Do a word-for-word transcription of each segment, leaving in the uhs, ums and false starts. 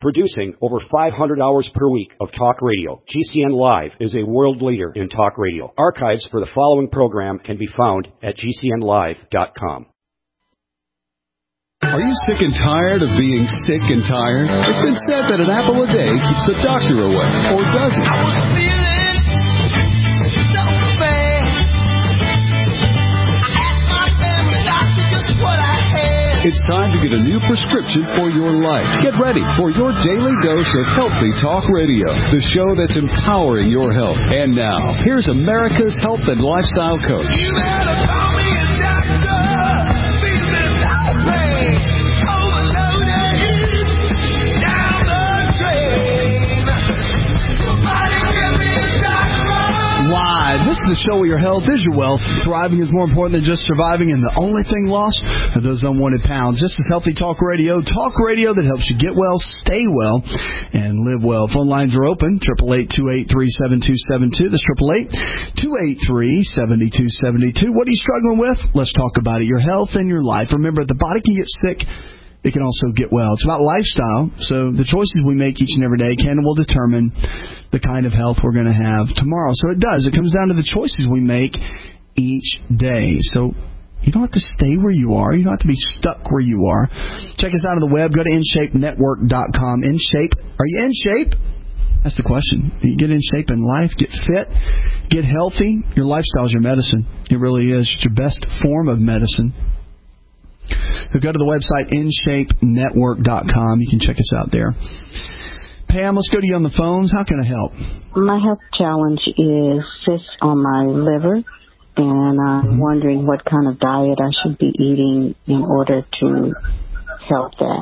Producing over five hundred hours per week of talk radio, G C N Live is a world leader in talk radio. Archives for the following program can be found at G C N live dot com. Are you sick and tired of being sick and tired? It's been said that an apple a day keeps the doctor away, or does it? I was feeling so bad. I asked my family doctor just what I had. It's time to get a new prescription for your life. Get ready for your daily dose of Healthy Talk Radio, the show that's empowering your health. And now, here's America's health and lifestyle coach. You better call me a doctor. Why? This is the show where your health is your wealth. Thriving is more important than just surviving, and the only thing lost are those unwanted pounds. This is Healthy Talk Radio, talk radio that helps you get well, stay well, and live well. Phone lines are open, eight eight eight, two eight three, seven two seven two. That's eight eight eight, two eight three, seven two seven two. What are you struggling with? Let's talk about it. Your health and your life. Remember, the body can get sick. It can also get well. It's about lifestyle, so the choices we make each and every day can and will determine the kind of health we're going to have tomorrow. So it does. It comes down to the choices we make each day. So you don't have to stay where you are. You don't have to be stuck where you are. Check us out on the web. Go to in shape network dot com. In shape. Are you in shape? That's the question. You get in shape in life, get fit, get healthy. Your lifestyle is your medicine. It really is. It's your best form of medicine. So go to the website in shape network dot com. You can check us out there. Pam, let's go to you on the phones. How can I help? My health challenge is cysts on my liver, and I'm wondering what kind of diet I should be eating in order to help that.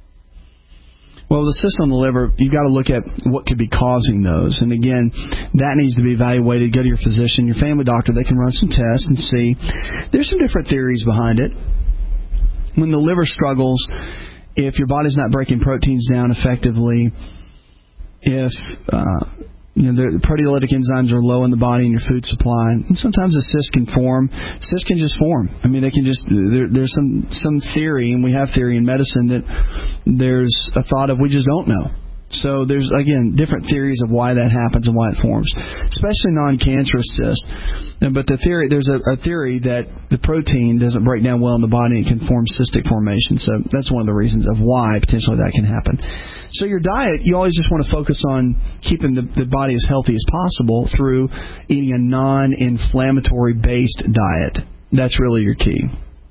Well, the cysts on the liver, you've got to look at what could be causing those. And again, that needs to be evaluated. Go to your physician, your family doctor. They can run some tests and see. There's some different theories behind it. When the liver struggles, if your body's not breaking proteins down effectively, if uh, you know the proteolytic enzymes are low in the body and your food supply, and sometimes a cyst can form. Cysts can just form. I mean, they can just there, there's some some theory, and we have theory in medicine that there's a thought of we just don't know. So there's, again, different theories of why that happens and why it forms, especially non-cancerous cysts. But the theory, there's a, a theory that the protein doesn't break down well in the body and can form cystic formation. So that's one of the reasons of why potentially that can happen. So your diet, you always just want to focus on keeping the, the body as healthy as possible through eating a non-inflammatory based diet. That's really your key.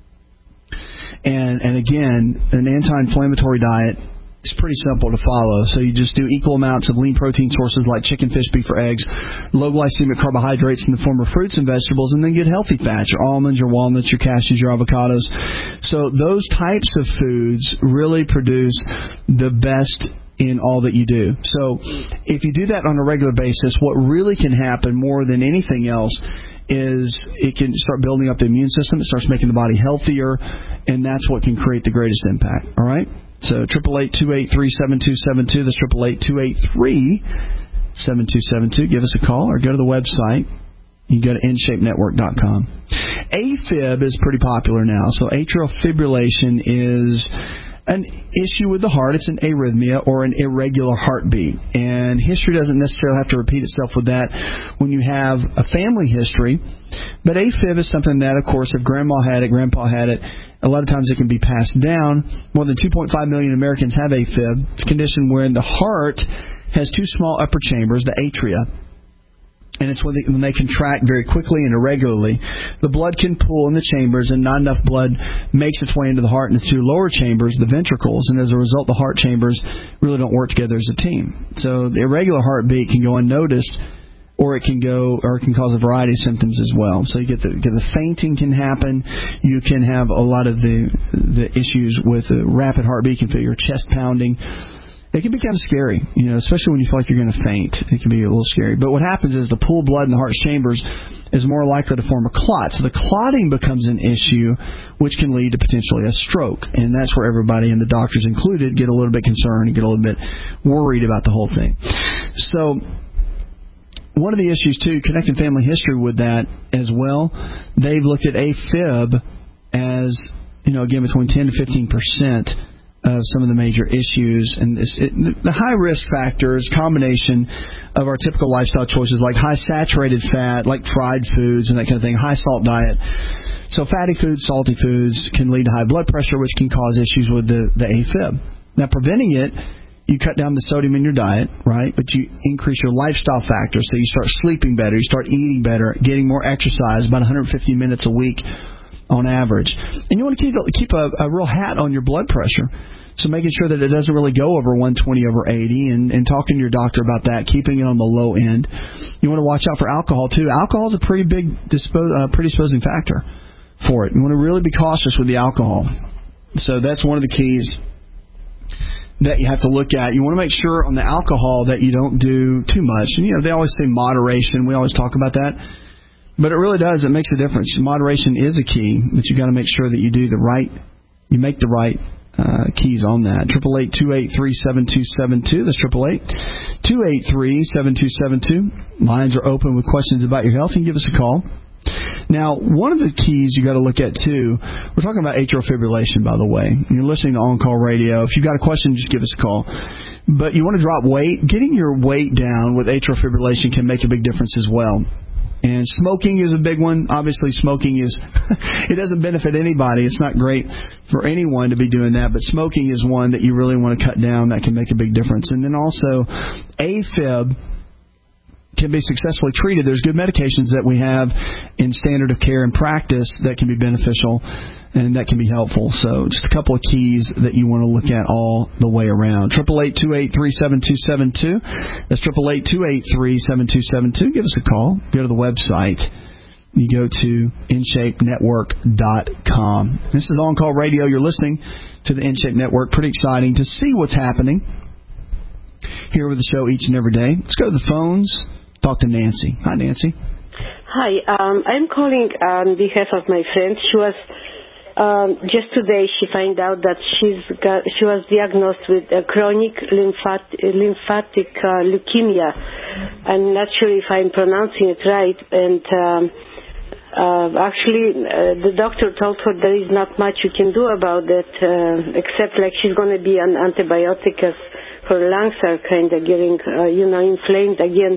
And, and again, an anti-inflammatory diet, it's pretty simple to follow. So you just do equal amounts of lean protein sources like chicken, fish, beef, or eggs, low glycemic carbohydrates in the form of fruits and vegetables, and then get healthy fats, your almonds, your walnuts, your cashews, your avocados. So those types of foods really produce the best in all that you do. So if you do that on a regular basis, what really can happen more than anything else is it can start building up the immune system. It starts making the body healthier, and that's what can create the greatest impact. All right? So eight eight eight, two eight three, seven two seven two. That's eight eight eight, two eight three, seven two seven two. Give us a call or go to the website. You can go to in shape network dot com. AFib is pretty popular now. So atrial fibrillation is an issue with the heart. It's an arrhythmia or an irregular heartbeat. And history doesn't necessarily have to repeat itself with that when you have a family history. But AFib is something that, of course, if grandma had it, grandpa had it, a lot of times it can be passed down. More than two point five million Americans have AFib. It's a condition wherein the heart has two small upper chambers, the atria. And it's when they, when they contract very quickly and irregularly, the blood can pool in the chambers, and not enough blood makes its way into the heart and the two lower chambers, the ventricles. And as a result, the heart chambers really don't work together as a team. So the irregular heartbeat can go unnoticed, or it can go, or it can cause a variety of symptoms as well. So you get the, get the fainting can happen. You can have a lot of the the issues with a rapid heartbeat. You can feel your chest pounding. It can be kind of scary, you know, especially when you feel like you're going to faint. It can be a little scary. But what happens is the pool of blood in the heart's chambers is more likely to form a clot. So the clotting becomes an issue, which can lead to potentially a stroke. And that's where everybody, and the doctors included, get a little bit concerned and get a little bit worried about the whole thing. So one of the issues, too, connecting family history with that as well, they've looked at AFib as, you know, again, between ten to fifteen percent of some of the major issues. And this, it, the high risk factors, combination of our typical lifestyle choices like high saturated fat, like fried foods and that kind of thing, high salt diet. So fatty foods, salty foods can lead to high blood pressure, which can cause issues with the, the AFib. Now, preventing it, you cut down the sodium in your diet, right? But you increase your lifestyle factors, so you start sleeping better, you start eating better, getting more exercise, about one hundred fifty minutes a week on average. And you want to keep, keep a, a real hat on your blood pressure. So making sure that it doesn't really go over one twenty over eighty, and, and talking to your doctor about that, keeping it on the low end. You want to watch out for alcohol, too. Alcohol is a pretty big dispo- uh, predisposing factor for it. You want to really be cautious with the alcohol. So that's one of the keys that you have to look at. You want to make sure on the alcohol that you don't do too much. And, you know, they always say moderation. We always talk about that. But it really does. It makes a difference. Moderation is a key, but you got to make sure that you do the right, you make the right uh, keys on that. triple eight, two eight three, seven two seven two. That's triple eight, two eight three, seven two seven two. Lines are open with questions about your health. You can give us a call. Now, one of the keys you got to look at, too, we're talking about atrial fibrillation, by the way. You're listening to On-Call Radio. If you've got a question, just give us a call. But you want to drop weight. Getting your weight down with atrial fibrillation can make a big difference as well. And smoking is a big one. Obviously, smoking is, it doesn't benefit anybody. It's not great for anyone to be doing that. But smoking is one that you really want to cut down. That can make a big difference. And then also, AFib can be successfully treated. There's good medications that we have in standard of care and practice that can be beneficial and that can be helpful. So just a couple of keys that you want to look at all the way around. triple eight, two eight three, seven two seven two. That's triple eight, two eight three, seven two seven two. Give us a call. Go to the website. You go to in shape network dot com. This is On Call Radio. You're listening to the InShape Network. Pretty exciting to see what's happening here with the show each and every day. Let's go to the phones. Talk to Nancy. Hi, Nancy. Hi. Um, I'm calling on behalf of my friend. She was um, just today. She found out that she's got. She was diagnosed with a chronic lymphatic, lymphatic uh, leukemia. I'm not sure if I'm pronouncing it right. And um, uh, actually, uh, the doctor told her there is not much you can do about it, uh, except like she's going to be on antibiotic as her lungs are kind of getting, uh, you know, inflamed again.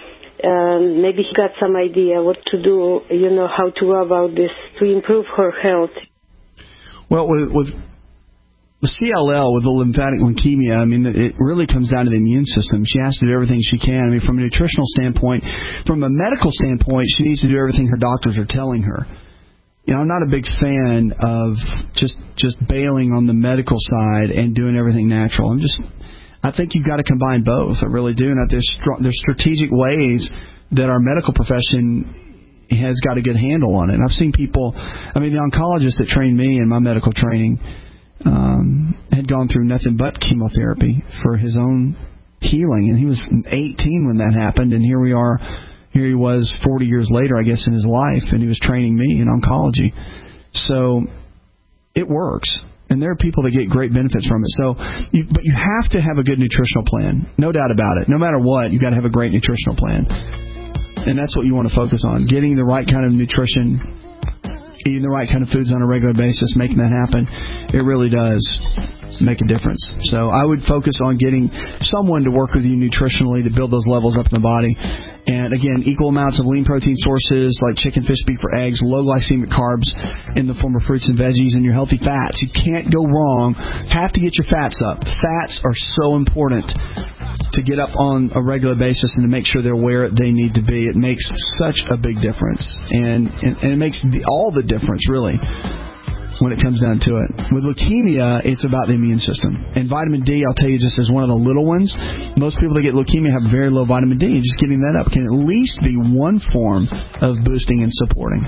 Um, maybe he got some idea what to do, you know, how to go about this to improve her health. Well, with, with the C L L, with the lymphatic leukemia, I mean, it really comes down to the immune system. She has to do everything she can. I mean, from a nutritional standpoint, from a medical standpoint, she needs to do everything her doctors are telling her. You know, I'm not a big fan of just just bailing on the medical side and doing everything natural. I'm just... I think you've got to combine both. I really do. And there's, there's strategic ways that our medical profession has got a good handle on it. And I've seen people, I mean, the oncologist that trained me in my medical training um, had gone through nothing but chemotherapy for his own healing. And he was eighteen when that happened. And here we are, here he was forty years later, I guess, in his life. And he was training me in oncology. So it works. And there are people that get great benefits from it. So, you, but you have to have a good nutritional plan. No doubt about it. No matter what, you've got to have a great nutritional plan. And that's what you want to focus on. Getting the right kind of nutrition, eating the right kind of foods on a regular basis, making that happen. It really does make a difference. So I would focus on getting someone to work with you nutritionally to build those levels up in the body. And, again, equal amounts of lean protein sources like chicken, fish, beef, or eggs, low glycemic carbs in the form of fruits and veggies, and your healthy fats. You can't go wrong. Have to get your fats up. Fats are so important to get up on a regular basis and to make sure they're where they need to be. It makes such a big difference. And, and, and it makes the, all the difference, really, when it comes down to it. With leukemia, it's about the immune system. And vitamin D, I'll tell you just as one of the little ones, most people that get leukemia have very low vitamin D. Just getting that up can at least be one form of boosting and supporting.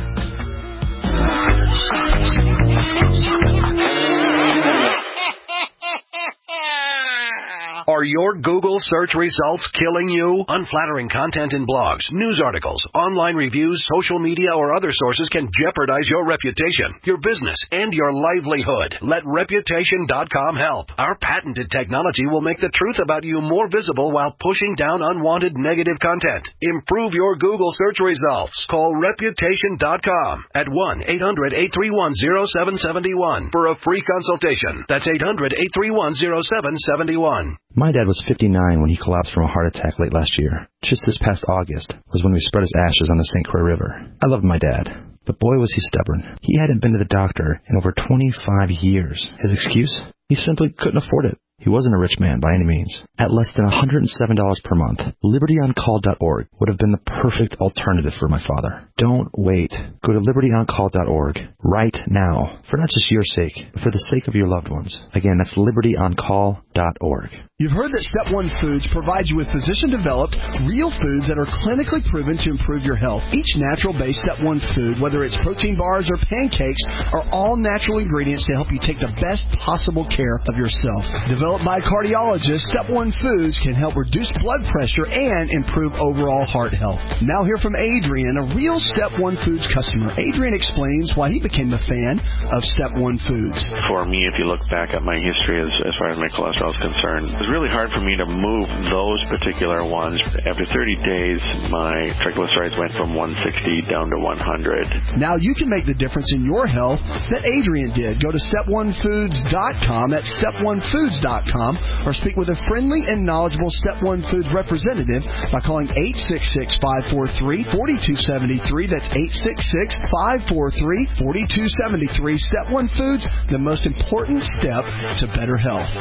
Are your Google search results killing you? Unflattering content in blogs, news articles, online reviews, social media, or other sources can jeopardize your reputation, your business, and your livelihood. Let Reputation dot com help. Our patented technology will make the truth about you more visible while pushing down unwanted negative content. Improve your Google search results. Call Reputation dot com at one eight hundred eight three one zero seven seven one for a free consultation. That's eight hundred eight three one zero seven seven one. My dad was fifty-nine when he collapsed from a heart attack late last year. Just this past August was when we spread his ashes on the Saint Croix River. I loved my dad, but boy was he stubborn. He hadn't been to the doctor in over twenty-five years. His excuse? He simply couldn't afford it. He wasn't a rich man by any means. At less than one hundred seven dollars per month, liberty on call dot org would have been the perfect alternative for my father. Don't wait. Go to liberty on call dot org right now, for not just your sake, but for the sake of your loved ones. Again, that's liberty on call dot org. You've heard that Step One Foods provides you with physician-developed, real foods that are clinically proven to improve your health. Each natural-based Step One food, whether it's protein bars or pancakes, are all natural ingredients to help you take the best possible care of yourself. Developed by cardiologists, Step One Foods can help reduce blood pressure and improve overall heart health. Now hear from Adrian, a real Step One Foods customer. Adrian explains why he became a fan of Step One Foods. For me, if you look back at my history as, as far as my cholesterol is concerned, it was really hard for me to move those particular ones. After thirty days, my triglycerides went from one sixty down to one hundred. Now you can make the difference in your health that Adrian did. Go to step one foods dot com. That's step one foods dot com. Or speak with a friendly and knowledgeable Step One Foods representative by calling eight six six, five four three, four two seven three. That's eight six six, five four three, four two seven three. Step One Foods, the most important step to better health.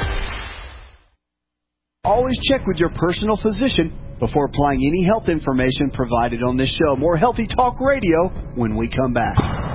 Always check with your personal physician before applying any health information provided on this show. More Healthy Talk Radio when we come back.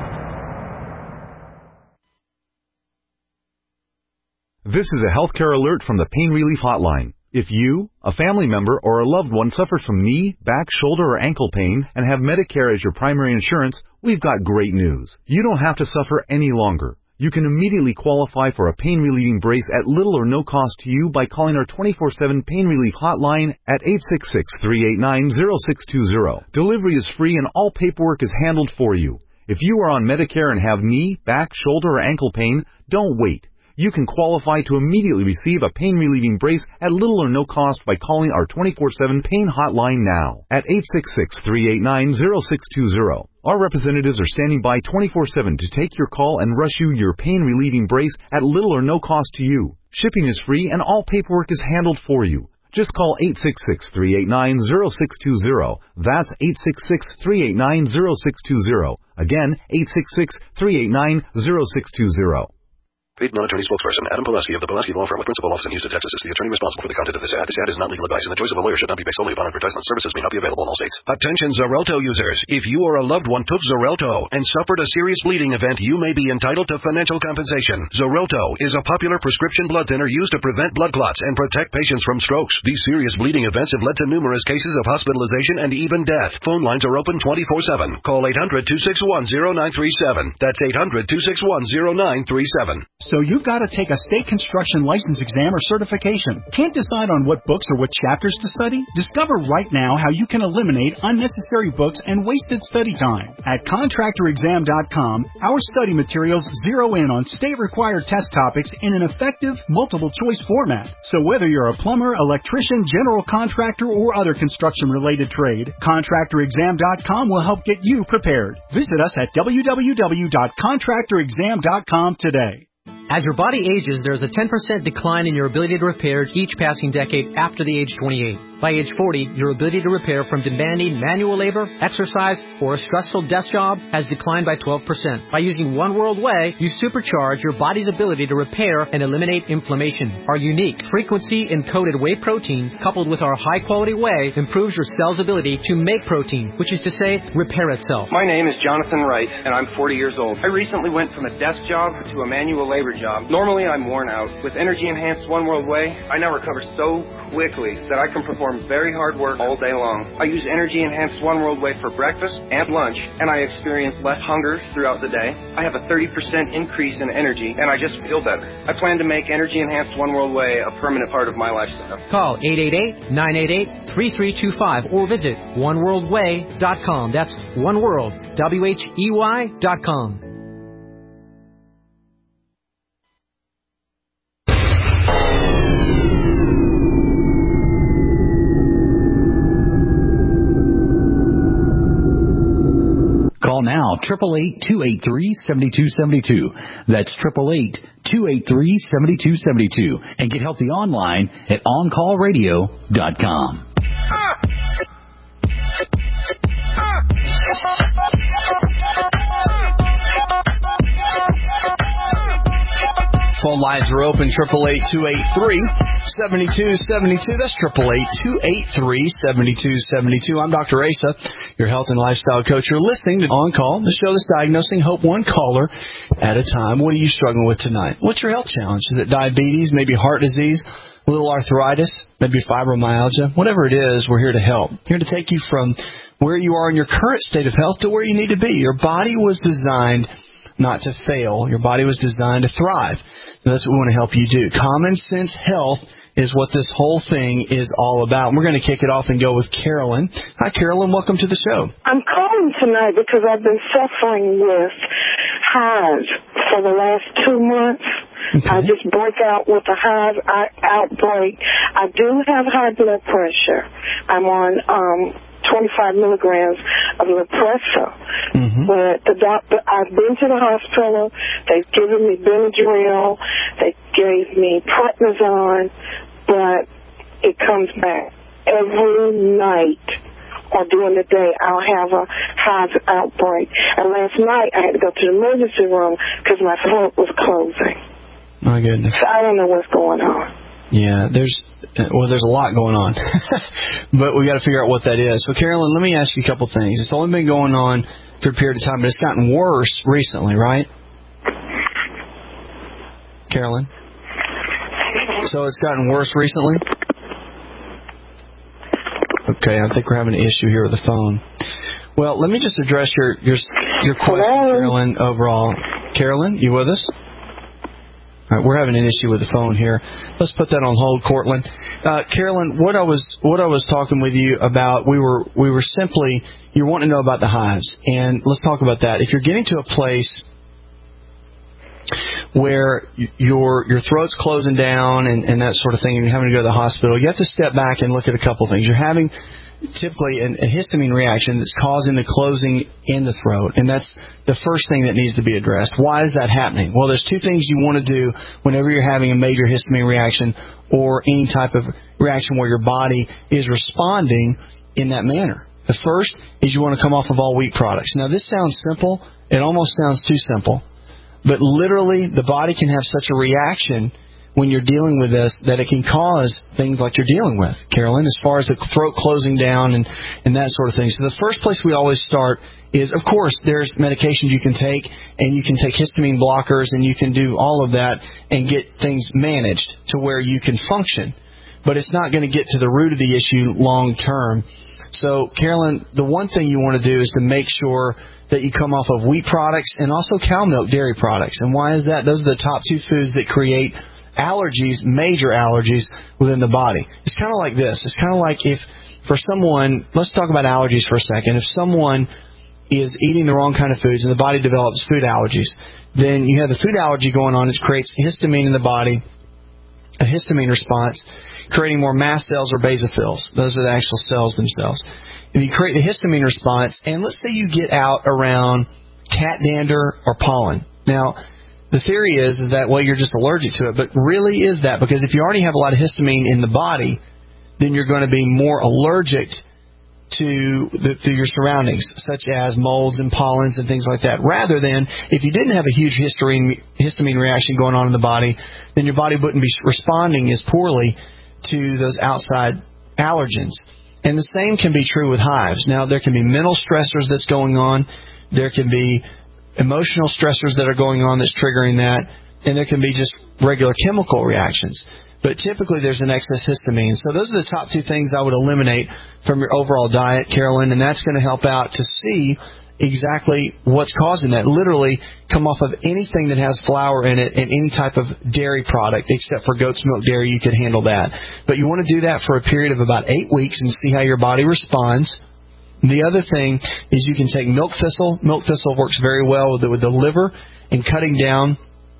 This is a healthcare alert from the Pain Relief Hotline. If you, a family member, or a loved one suffers from knee, back, shoulder, or ankle pain and have Medicare as your primary insurance, we've got great news. You don't have to suffer any longer. You can immediately qualify for a pain-relieving brace at little or no cost to you by calling our twenty-four seven Pain Relief Hotline at eight six six, three eight nine, zero six two zero. Delivery is free and all paperwork is handled for you. If you are on Medicare and have knee, back, shoulder, or ankle pain, don't wait. You can qualify to immediately receive a pain-relieving brace at little or no cost by calling our twenty-four seven Pain Hotline now at eight six six, three eight nine, zero six two zero. Our representatives are standing by twenty-four seven to take your call and rush you your pain-relieving brace at little or no cost to you. Shipping is free and all paperwork is handled for you. Just call eight six six, three eight nine, zero six two zero. That's eight six six, three eight nine, zero six two zero. Again, eight six six, three eight nine, zero six two zero. Paid non-attorney spokesperson Adam Pulaski of the Pulaski Law Firm with principal office in Houston, Texas is the attorney responsible for the content of this ad. This ad is not legal advice, and the choice of a lawyer should not be based solely upon advertisement. Services may not be available in all states. Attention Xarelto users. If you or a loved one took Xarelto and suffered a serious bleeding event, you may be entitled to financial compensation. Xarelto is a popular prescription blood thinner used to prevent blood clots and protect patients from strokes. These serious bleeding events have led to numerous cases of hospitalization and even death. Phone lines are open twenty-four seven. Call eight hundred, two six one, zero nine three seven. That's eight hundred, two six one, zero nine three seven. So you've got to take a state construction license exam or certification. Can't decide on what books or what chapters to study? Discover right now how you can eliminate unnecessary books and wasted study time. At contractor exam dot com, our study materials zero in on state-required test topics in an effective, multiple-choice format. So whether you're a plumber, electrician, general contractor, or other construction-related trade, contractor exam dot com will help get you prepared. Visit us at w w w dot contractor exam dot com today. As your body ages, there is a ten percent decline in your ability to repair each passing decade after the age twenty-eight. By age forty, your ability to repair from demanding manual labor, exercise, or a stressful desk job has declined by twelve percent. By using One World Whey, you supercharge your body's ability to repair and eliminate inflammation. Our unique frequency-encoded whey protein, coupled with our high-quality whey, improves your cell's ability to make protein, which is to say, repair itself. My name is Jonathan Wright, and I'm forty years old. I recently went from a desk job to a manual labor job. Normally, I'm worn out. With Energy Enhanced One World Way, I now recover so quickly that I can perform very hard work all day long. I use Energy Enhanced One World Way for breakfast and lunch, and I experience less hunger throughout the day. I have a thirty percent increase in energy, and I just feel better. I plan to make Energy Enhanced One World Way a permanent part of my lifestyle. Call eight eight eight, nine eight eight, three three two five or visit one world way dot com. That's One World, W H E Y dot com. Call now, eight eight eight, two eight three, seven two seven two. That's eight eight eight, two eight three, seven two seven two. And get healthy online at on call radio dot com. Phone lines are open, eight eight eight, two eight three, seven two seven two. That's eight eight eight, two eight three, seven two seven two. I'm Doctor Asa, your health and lifestyle coach. You're listening to On Call, the show that's diagnosing hope one caller at a time. What are you struggling with tonight? What's your health challenge? Is it diabetes, maybe heart disease, a little arthritis, maybe fibromyalgia? Whatever it is, we're here to help. Here to take you from where you are in your current state of health to where you need to be. Your body was designed not to fail. Your body was designed to thrive. And that's what we want to help you do. Common sense health is what this whole thing is all about. And we're going to kick it off and go with Carolyn. Hi, Carolyn. Welcome to the show. I'm calling tonight because I've been suffering with hives for the last two months. Okay. I just break out with a hive outbreak. I do have high blood pressure. I'm on um twenty-five milligrams of Lipressa. Mm-hmm. But the doctor, I've been to the hospital. They've given me Benadryl. They gave me prednisone, but it comes back every night or during the day. I'll have a hive outbreak. And last night I had to go to the emergency room because my throat was closing. My goodness. So I don't know what's going on. Yeah, there's well, there's a lot going on, but we got to figure out what that is. So, Carolyn, let me ask you a couple things. It's only been going on for a period of time, but it's gotten worse recently, right? Carolyn? So it's gotten worse recently? Okay, I think we're having an issue here with the phone. Well, let me just address your your your question, Hello? Carolyn, overall. Carolyn, you with us? All right, we're having an issue with the phone here. Let's put that on hold, Cortland. Uh, Carolyn, what I was what I was talking with you about, we were we were simply you want to know about the hives, and let's talk about that. If you're getting to a place where your your throat's closing down and, and that sort of thing, and you're having to go to the hospital, you have to step back and look at a couple things. You're having typically an, a histamine reaction that's causing the closing in the throat, and that's the first thing that needs to be addressed. Why is that happening? Well, there's two things you want to do whenever you're having a major histamine reaction or any type of reaction where your body is responding in that manner. The first is you want to come off of all wheat products. Now, this sounds simple. It almost sounds too simple. But literally, the body can have such a reaction when you're dealing with this that it can cause things like you're dealing with, Carolyn, as far as the throat closing down and, and that sort of thing. So the first place we always start is, of course, there's medications you can take, and you can take histamine blockers, and you can do all of that and get things managed to where you can function. But it's not going to get to the root of the issue long term. So, Carolyn, the one thing you want to do is to make sure that you come off of wheat products and also cow milk dairy products. And why is that? Those are the top two foods that create allergies, major allergies within the body. It's kind of like this. It's kind of like if, for someone, let's talk about allergies for a second. If someone is eating the wrong kind of foods and the body develops food allergies, then you have the food allergy going on. It creates histamine in the body, a histamine response, creating more mast cells or basophils. Those are the actual cells themselves. If you create the histamine response, and let's say you get out around cat dander or pollen. Now, the theory is that, well, you're just allergic to it, but really is that? Because if you already have a lot of histamine in the body, then you're going to be more allergic to, the, to your surroundings, such as molds and pollens and things like that. Rather than, if you didn't have a huge histamine, histamine reaction going on in the body, then your body wouldn't be responding as poorly to those outside allergens. And the same can be true with hives. Now, there can be mental stressors that's going on. There can be emotional stressors that are going on that's triggering that. and there can be just regular chemical reactions. But typically there's an excess histamine. So those are the top two things I would eliminate from your overall diet, Carolyn, and that's going to help out to see exactly what's causing that. Literally come off of anything that has flour in it and any type of dairy product, except for goat's milk dairy, you could handle that. But you want to do that for a period of about eight weeks and see how your body responds. The other thing is you can take milk thistle. Milk thistle works very well with the, with the liver and cutting down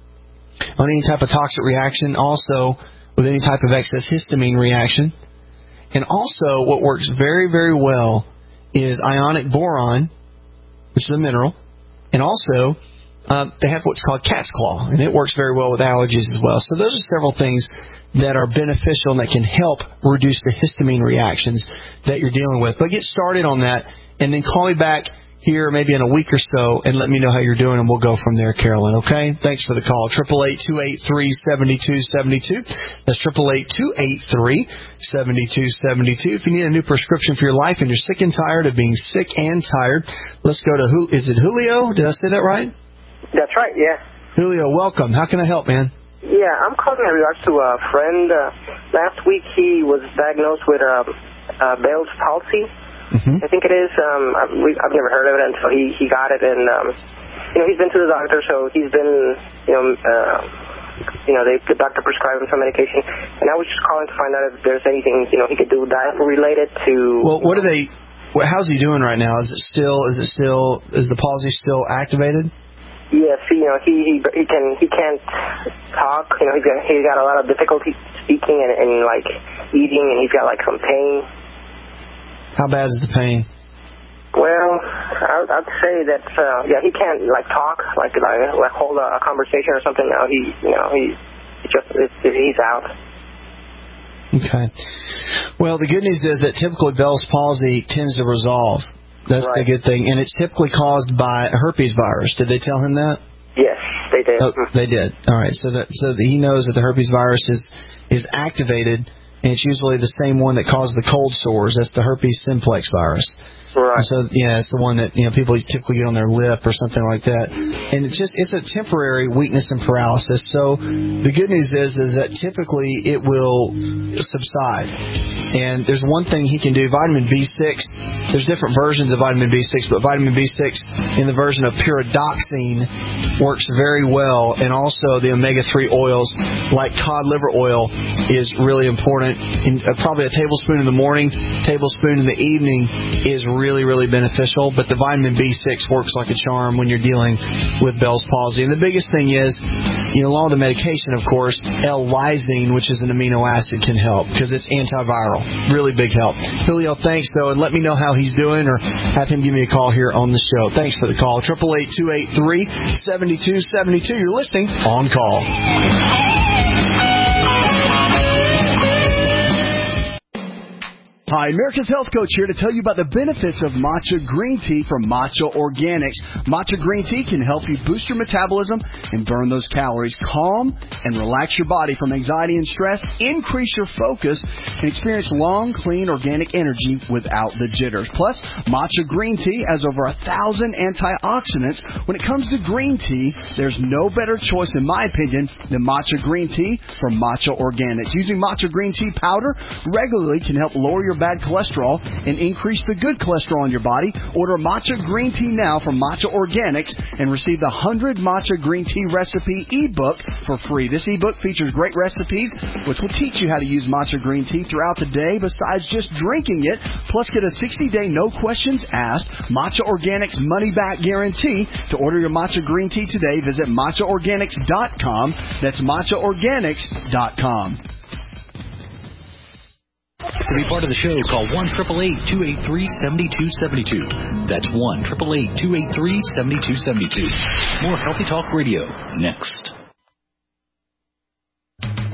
on any type of toxic reaction, also with any type of excess histamine reaction. And also what works very, very well is ionic boron, which is a mineral, and also uh, they have what's called cat's claw, and it works very well with allergies as well. So those are several things that are beneficial and that can help reduce the histamine reactions that you're dealing with. But get started on that, and then call me back here maybe in a week or so and let me know how you're doing, and we'll go from there, Carolyn, okay? Thanks for the call. eight eight eight, two eight three, seven two seven two. That's eight eight eight, two eight three, seven two seven two. If you need a new prescription for your life and you're sick and tired of being sick and tired, let's go to, is it Julio? Did I say that right? That's right, yeah. Julio, welcome. How can I help, man? Yeah, I'm calling in regards to a friend. Uh, last week he was diagnosed with uh, uh, Bell's palsy. Mm-hmm. I think it is. Um, I've, we, I've never heard of it until he, he got it. And, um, you know, he's been to the doctor, so he's been, you know, uh, you know, they, the doctor prescribed him some medication. And I was just calling to find out if there's anything, you know, he could do diet-related to... Well, what are they... How's he doing right now? Is it still... Is it still... Is the palsy still activated? Yes, you know, he he he can he can't talk. You know, he's got he's got a lot of difficulty speaking and, and like eating, and he's got like some pain. How bad is the pain? Well, I, I'd say that uh, yeah, he can't like talk, like like, like hold a, a conversation or something. Now he you know he just it's, he's out. Okay. Well, the good news is that typically Bell's palsy tends to resolve. That's right. The good thing. And it's typically caused by herpes virus. Did they tell him that? Yes, they did. Oh, they did. All right. So that so that he knows that the herpes virus is, is activated, and it's usually the same one that caused the cold sores. That's the herpes simplex virus. Right. So, yeah, it's the one that, you know, people typically get on their lip or something like that. And it's just, it's a temporary weakness and paralysis. So the good news is, is that typically it will subside. And there's one thing he can do, vitamin B six. There's different versions of vitamin B six, but vitamin B six in the version of pyridoxine works very well. And also the omega three oils like cod liver oil is really important. And probably a tablespoon in the morning, tablespoon in the evening is really really, really beneficial, but the vitamin B six works like a charm when you're dealing with Bell's palsy. And the biggest thing is, you know, along with the medication, of course, L-lysine, which is an amino acid, can help because it's antiviral. Really big help. Julio, thanks, though, and let me know how he's doing or have him give me a call here on the show. Thanks for the call. eight eight eight, two eight three, seven two seven two. You're listening On Call. Hi, America's Health Coach here to tell you about the benefits of matcha green tea from Matcha Organics. Matcha green tea can help you boost your metabolism and burn those calories, calm and relax your body from anxiety and stress, increase your focus, and experience long, clean, organic energy without the jitters. Plus, matcha green tea has over a thousand antioxidants. When it comes to green tea, there's no better choice, in my opinion, than matcha green tea from Matcha Organics. Using matcha green tea powder regularly can help lower your bad cholesterol and increase the good cholesterol in your body. Order matcha green tea now from Matcha Organics and receive the one hundred Matcha Green Tea Recipe ebook for free. This ebook features great recipes which will teach you how to use matcha green tea throughout the day besides just drinking it. Plus, get a sixty day no questions asked Matcha Organics money back guarantee. To order your matcha green tea today, visit matcha organics dot com. That's matcha organics dot com. To be part of the show, call one eight eight eight, two eight three, seven two seven two. That's one eight eight eight, two eight three, seven two seven two. More Healthy Talk Radio next.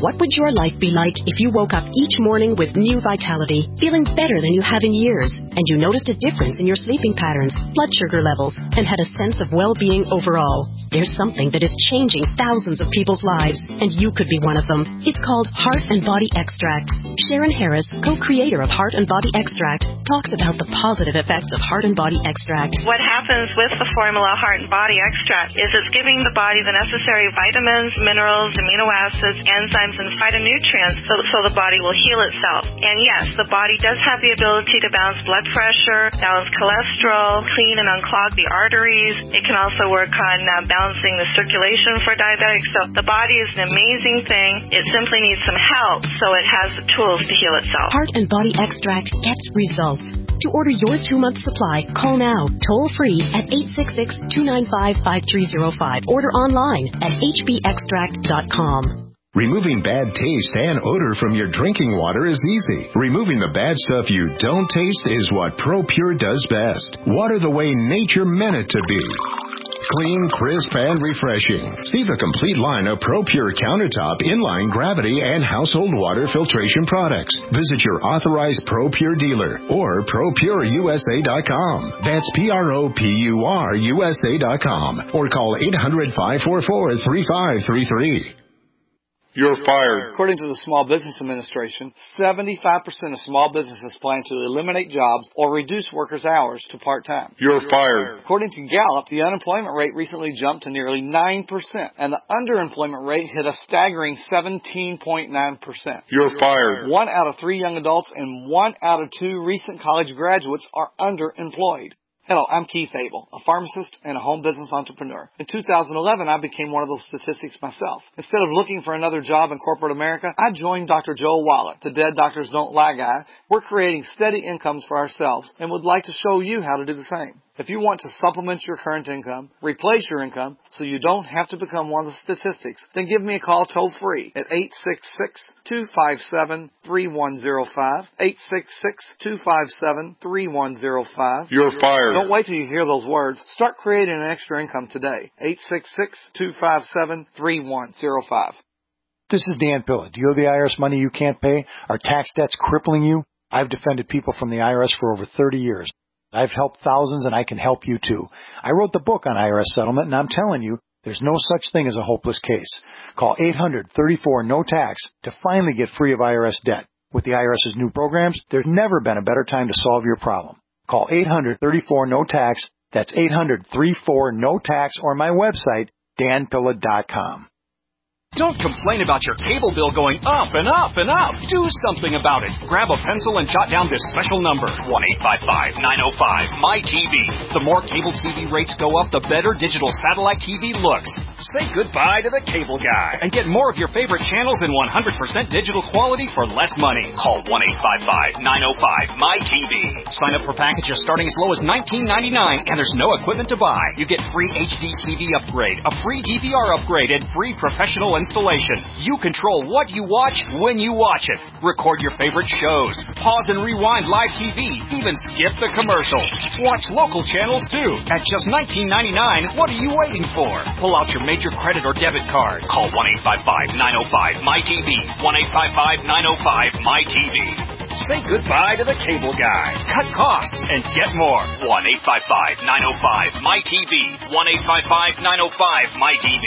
What would your life be like if you woke up each morning with new vitality, feeling better than you have in years, and you noticed a difference in your sleeping patterns, blood sugar levels, and had a sense of well-being overall? There's something that is changing thousands of people's lives, and you could be one of them. It's called Heart and Body Extract. Sharon Harris, co-creator of Heart and Body Extract, talks about the positive effects of Heart and Body Extract. What happens with the formula Heart and Body Extract is it's giving the body the necessary vitamins, minerals, amino acids, enzymes, and phytonutrients so, so the body will heal itself. And yes, the body does have the ability to balance blood pressure, balance cholesterol, clean and unclog the arteries. It can also work on uh, balancing the circulation for diabetics. So the body is an amazing thing. It simply needs some help so it has the tools to heal itself. Heart and Body Extract gets results. To order your two-month supply, call now, toll-free at eight six six, two nine five, five three zero five. Order online at h b extract dot com. Removing bad taste and odor from your drinking water is easy. Removing the bad stuff you don't taste is what ProPure does best. Water the way nature meant it to be. Clean, crisp, and refreshing. See the complete line of ProPure countertop, inline, gravity, and household water filtration products. Visit your authorized ProPure dealer or pro pure u s a dot com. That's P R O P U R U S A dot com or call eight hundred, five four four, three five three three. You're fired. According to the Small Business Administration, seventy-five percent of small businesses plan to eliminate jobs or reduce workers' hours to part-time. You're fired. According to Gallup, the unemployment rate recently jumped to nearly nine percent, and the underemployment rate hit a staggering seventeen point nine percent. You're fired. One out of three young adults and one out of two recent college graduates are underemployed. Hello, I'm Keith Abel, a pharmacist and a home business entrepreneur. In two thousand eleven, I became one of those statistics myself. Instead of looking for another job in corporate America, I joined Doctor Joel Wallach, the Dead Doctors Don't Lie guy. We're creating steady incomes for ourselves and would like to show you how to do the same. If you want to supplement your current income, replace your income, so you don't have to become one of the statistics, then give me a call toll-free at eight six six, two five seven, three one zero five, eight six six, two five seven, three one zero five. You're fired. Don't wait till you hear those words. Start creating an extra income today. eight six six, two five seven, three one zero five. This is Dan Pilla. Do you owe the I R S money you can't pay? Are tax debts crippling you? I've defended people from the I R S for over thirty years. I've helped thousands, and I can help you too. I wrote the book on I R S settlement, and I'm telling you, there's no such thing as a hopeless case. Call eight hundred, thirty-four, no tax to finally get free of I R S debt. With the IRS's new programs, there's never been a better time to solve your problem. Call eight hundred, thirty-four, no tax. That's eight hundred, thirty-four, no tax, or my website, dan pilla dot com. Don't complain about your cable bill going up and up and up. Do something about it. Grab a pencil and jot down this special number, one eight five five, nine oh five, M Y T V. The more cable T V rates go up, the better digital satellite T V looks. Say goodbye to the cable guy and get more of your favorite channels in one hundred percent digital quality for less money. Call one eight five five, nine oh five, M Y T V. Sign up for packages starting as low as nineteen ninety-nine, and there's no equipment to buy. You get free H D T V upgrade, a free D V R upgrade, and free professional installation. You control what you watch when you watch it. Record your favorite shows. Pause and rewind live T V. Even skip the commercials. Watch local channels too. At just nineteen ninety-nine, what are you waiting for? Pull out your major credit or debit card. Call one eight five five, nine oh five, M Y T V. one eight five five, nine oh five, M Y T V. Say goodbye to the cable guy. Cut costs and get more. one eight five five, nine oh five, M Y T V. one eight five five, nine oh five, M Y T V.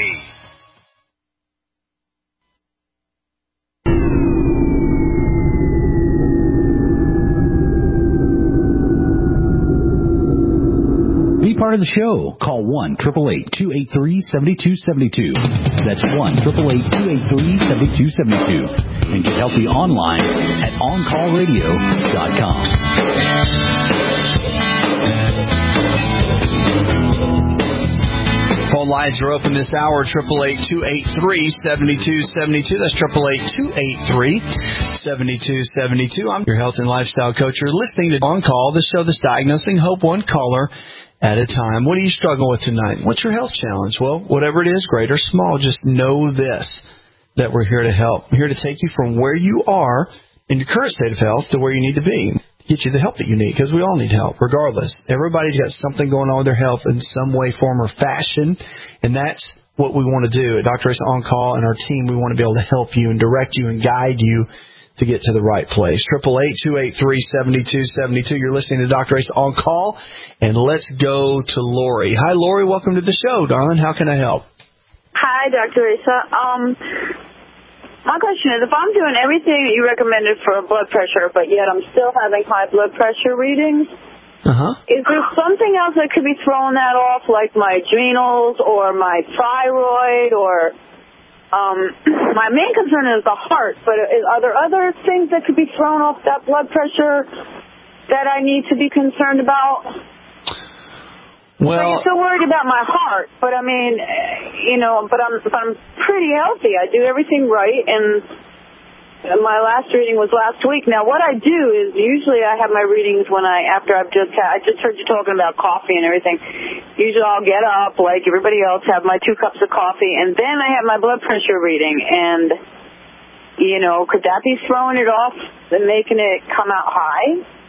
Be part of the show. Call one, eight eight eight, two eight three, seven two seven two. That's one, eight eight eight, two eight three, seven two seven two. And get healthy online at on call radio dot com. Phone lines are open this hour, eight eight eight, two eight three, seven two seven two. That's eight eight eight, two eight three, seven two seven two. I'm your health and lifestyle coach. You're listening to On Call, the show that's diagnosing hope one caller at a time. What do you struggle with tonight? What's your health challenge? Well, whatever it is, great or small, just know this, that we're here to help. We're here to take you from where you are in your current state of health to where you need to be. Get you the help that you need, because we all need help, regardless. Everybody's got something going on with their health in some way, form, or fashion, and that's what we want to do. At Doctor Ace On Call and our team, we want to be able to help you and direct you and guide you to get to the right place. Triple eight two eight three seventy two seventy two. You're listening to Doctor Ace On Call, and let's go to Lori. Hi, Lori. Welcome to the show, darling. How can I help? Hi, Doctor Asa. Um, my question is, if I'm doing everything that you recommended for blood pressure, but yet I'm still having high blood pressure readings, uh-huh. is there something else that could be throwing that off, like my adrenals or my thyroid or... Um, my main concern is the heart, but are there other things that could be thrown off that blood pressure that I need to be concerned about? Well, I'm still worried about my heart, but I mean, you know, but I'm, but I'm pretty healthy. I do everything right, and my last reading was last week. Now, what I do is usually I have my readings when I, after I've just had, I just heard you talking about coffee and everything. Usually I'll get up, like everybody else, have my two cups of coffee, and then I have my blood pressure reading. And, you know, could that be throwing it off and making it come out high?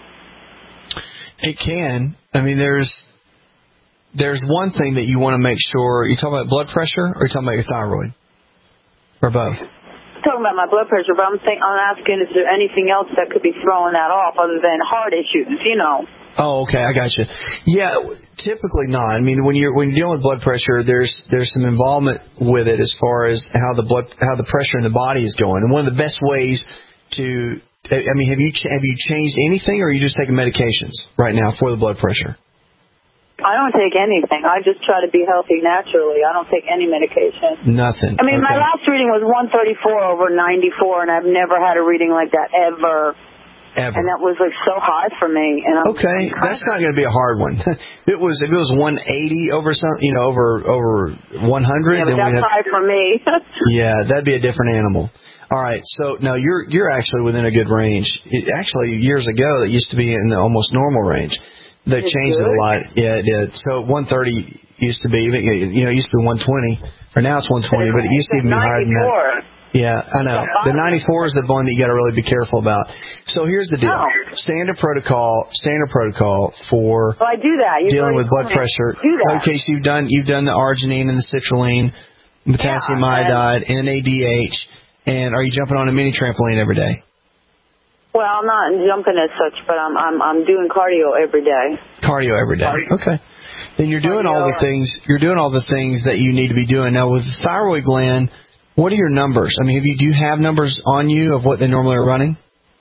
It can. I mean, there's there's one thing that you want to make sure. Are you talking about blood pressure, or are you talking about your thyroid? Or both? Talking about my blood pressure, but I'm think I'm asking, is there anything else that could be throwing that off other than heart issues, you know? Oh, okay, I got you. Yeah, typically not. I mean, when you're when you're dealing with blood pressure, there's there's some involvement with it as far as how the blood how the pressure in the body is going. And one of the best ways to, I mean, have you have you changed anything, or are you just taking medications right now for the blood pressure? I don't take anything. I just try to be healthy naturally. I don't take any medication. Nothing. I mean, okay. My last reading was one thirty-four over ninety-four, and I've never had a reading like that ever. Ever. And that was like so high for me. And I'm, okay, I'm that's not going to be a hard one. If it was if it was one eighty over some, you know, over over one hundred. Yeah, but then that's have, high for me. Yeah, that'd be a different animal. All right, so no, you're you're actually within a good range. It, actually, years ago, that used to be in the almost normal range. They it's changed good. it a lot. Yeah, it did. So one thirty used to be, you know, it used to be one twenty, or now it's one twenty, but it used to even be higher than that. Yeah, I know. The ninety-four is the one that you got to really be careful about. So here's the deal: oh. standard protocol, standard protocol for well, I do that. You dealing with blood pressure. Do that. Okay, so you've done you've done the arginine and the citrulline, potassium yeah, iodide, N A D H, and are you jumping on a mini trampoline every day? Well, I'm not jumping as such, but I'm I'm I'm doing cardio every day. Cardio every day. Cardio. Okay. Then you're doing cardio. all the things you're doing all the things that you need to be doing. Now with the thyroid gland, what are your numbers? I mean, have you do you have numbers on you of what they normally are running?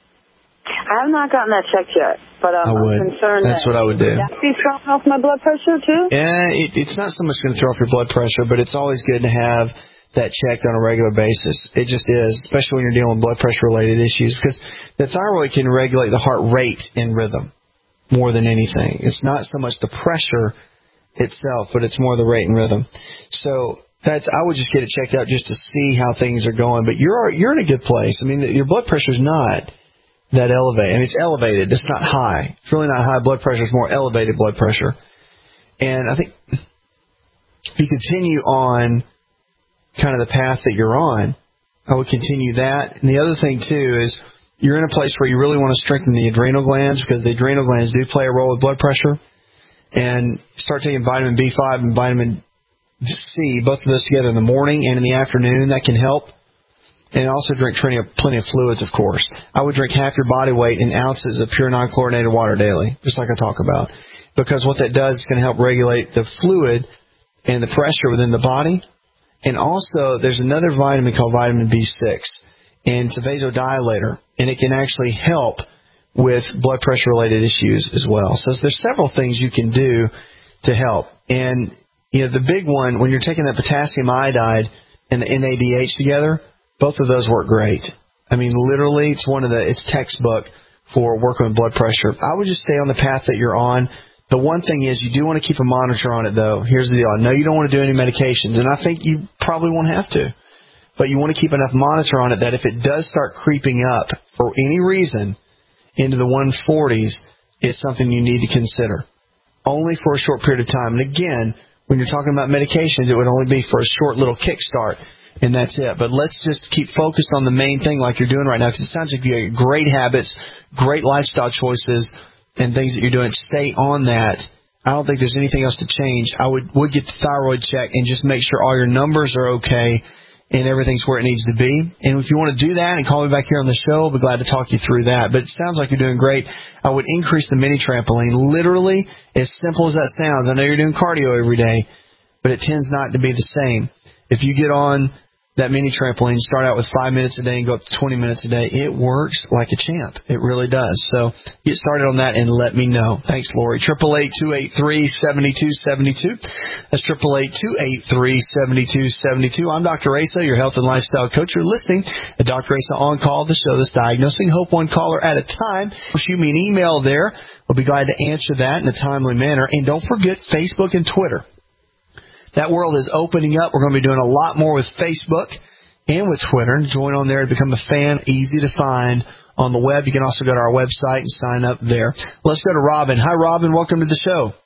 I have not gotten that checked yet, but um, I would. I'm concerned. That's that, what I would do. Would that be throwing off my blood pressure too? Yeah, it, it's not so much going to throw off your blood pressure, but it's always good to have that checked on a regular basis. It just is, especially when you're dealing with blood pressure-related issues, because the thyroid can regulate the heart rate and rhythm more than anything. It's not so much the pressure itself, but it's more the rate and rhythm. So that's I would just get it checked out just to see how things are going. But you're you're in a good place. I mean, your blood pressure is not that elevated. I mean, it's elevated. It's not high. It's really not high blood pressure. It's more elevated blood pressure. And I think if you continue on kind of the path that you're on, I would continue that. And the other thing, too, is you're in a place where you really want to strengthen the adrenal glands, because the adrenal glands do play a role with blood pressure. And start taking vitamin B five and vitamin C, both of those together in the morning and in the afternoon. That can help. And also drink plenty of, plenty of fluids, of course. I would drink half your body weight in ounces of pure non-chlorinated water daily, just like I talk about. Because what that does is going to help regulate the fluid and the pressure within the body. And also, there's another vitamin called vitamin B six, and it's a vasodilator, and it can actually help with blood pressure-related issues as well. So there's several things you can do to help. And you know, the big one, when you're taking that potassium iodide and the N A D H together, both of those work great. I mean, literally, it's one of the it's textbook for working with blood pressure. I would just stay on the path that you're on. The one thing is you do want to keep a monitor on it, though. Here's the deal. I know you don't want to do any medications, and I think you probably won't have to. But you want to keep enough monitor on it that if it does start creeping up for any reason into the one forties, it's something you need to consider. Only for a short period of time. And again, when you're talking about medications, it would only be for a short little kickstart, and that's it. But let's just keep focused on the main thing like you're doing right now, because it sounds like you have great habits, great lifestyle choices, and things that you're doing. Stay on that I don't think there's anything else to change. I would, would get the thyroid check and just make sure all your numbers are okay and everything's where it needs to be. And if you want to do that and call me back here on the show, I'll be glad to talk you through that. But it sounds like you're doing great. I would increase the mini trampoline. Literally, as simple as that sounds. I know you're doing cardio every day, but it tends not to be the same. If you get on that mini trampoline, start out with five minutes a day and go up to twenty minutes a day, it works like a champ. It really does. So get started on that and let me know. Thanks, Lori. eight eight eight, two eight three, seven two seven two. That's eight eight eight, two eight three, seven two seven two. I'm Doctor Asa, your health and lifestyle coach. You're listening to Doctor Asa On Call, the show that's diagnosing hope one caller at a time. Shoot me an email there. We'll be glad to answer that in a timely manner. And don't forget Facebook and Twitter. That world is opening up. We're going to be doing a lot more with Facebook and with Twitter. Join on there to become a fan. Easy to find on the web. You can also go to our website and sign up there. Let's go to Robin. Hi, Robin. Welcome to the show.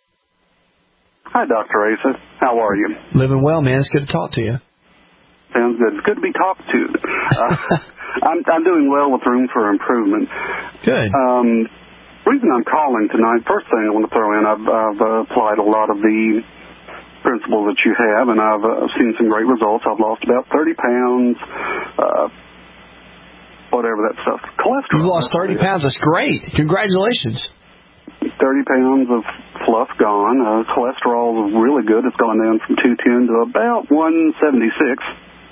Hi, Doctor Asa. How are you? Living well, man. It's good to talk to you. Sounds good. It's good to be talked to. Uh, I'm, I'm doing well with room for improvement. Good. Um, reason I'm calling tonight, first thing I want to throw in, I've, I've uh, applied a lot of the principles that you have, and I've uh, seen some great results. I've lost about thirty pounds, uh, whatever that stuff. Cholesterol. You lost thirty pounds. That's great. Congratulations. thirty pounds of fluff gone. Uh, cholesterol is really good. It's gone down from two ten to about one seventy-six.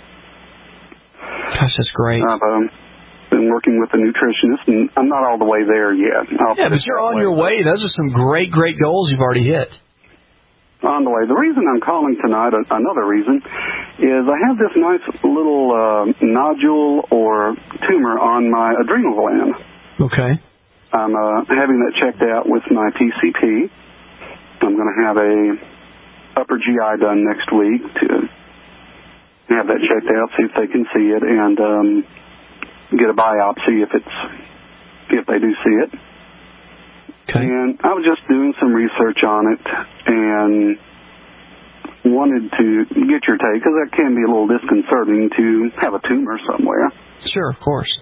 Gosh, that's great. I've um, been working with a nutritionist, and I'm not all the way there yet. I'll yeah, but you're on your way. Those are some great, great goals you've already hit. On the way. The reason I'm calling tonight, another reason, is I have this nice little uh, nodule or tumor on my adrenal gland. Okay. I'm uh, having that checked out with my P C P. I'm going to have a upper G I done next week to have that checked out, see if they can see it, and um, get a biopsy if it's if they do see it. Okay. And I was just doing some research on it and wanted to get your take, because that can be a little disconcerting to have a tumor somewhere. Sure, of course.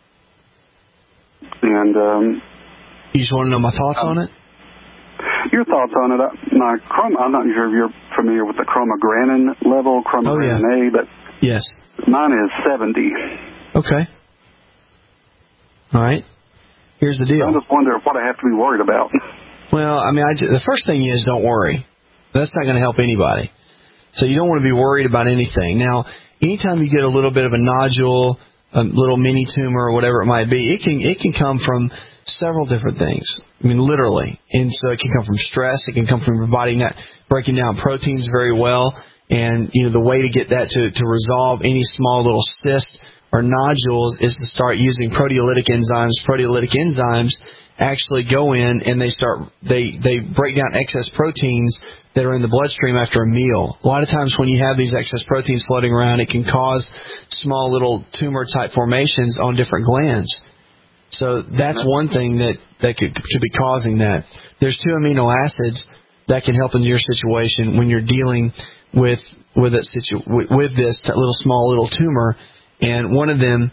And um, you just want to know my thoughts um, on it? Your thoughts on it. My chrom- I'm not sure if you're familiar with the chromogranin level, chromogranin oh, yeah. A, but yes, mine is seventy. Okay. All right. Here's the deal. I just wonder what I have to be worried about. Well, I mean, I just, the first thing is don't worry. That's not going to help anybody. So you don't want to be worried about anything. Now, anytime you get a little bit of a nodule, a little mini tumor or whatever it might be, it can it can come from several different things. I mean, literally. And so it can come from stress. It can come from your body not breaking down proteins very well. And, you know, the way to get that to, to resolve any small little cyst or nodules is to start using proteolytic enzymes. Proteolytic enzymes actually go in and they start they they break down excess proteins that are in the bloodstream after a meal. A lot of times when you have these excess proteins floating around, it can cause small little tumor type formations on different glands. So that's one thing that that could could be causing that. There's two amino acids that can help in your situation when you're dealing with with that situ with, with this little small little tumor. And one of them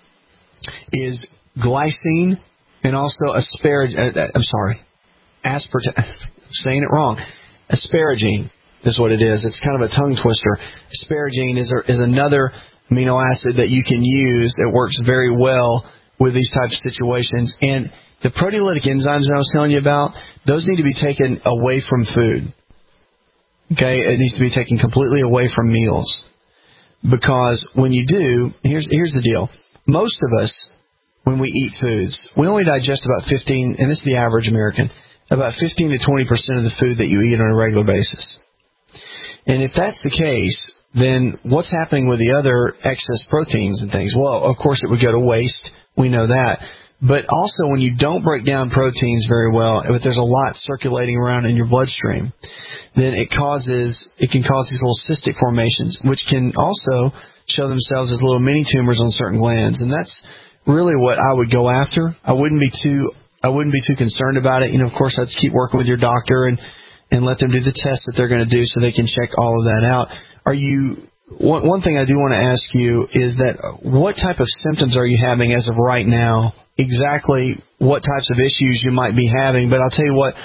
is glycine and also asparagine. Uh, I'm sorry, aspartame. I'm saying it wrong. Asparagine is what it is. It's kind of a tongue twister. Asparagine is a, is another amino acid that you can use that works very well with these types of situations. And the proteolytic enzymes that I was telling you about, those need to be taken away from food. Okay, it needs to be taken completely away from meals. Because when you do, here's here's the deal. Most of us, when we eat foods, we only digest about fifteen, and this is the average American, about fifteen to twenty percent of the food that you eat on a regular basis. And if that's the case, then what's happening with the other excess proteins and things? Well, of course, it would go to waste. We know that. But also, when you don't break down proteins very well, but there's a lot circulating around in your bloodstream, then it causes it can cause these little cystic formations, which can also show themselves as little mini tumors on certain glands. And that's really what I would go after. I wouldn't be too I wouldn't be too concerned about it. You know, of course, I'd keep working with your doctor and and let them do the tests that they're going to do so they can check all of that out. Are you one, one thing I do want to ask you is that what type of symptoms are you having as of right now? Exactly what types of issues you might be having, but I'll tell you what,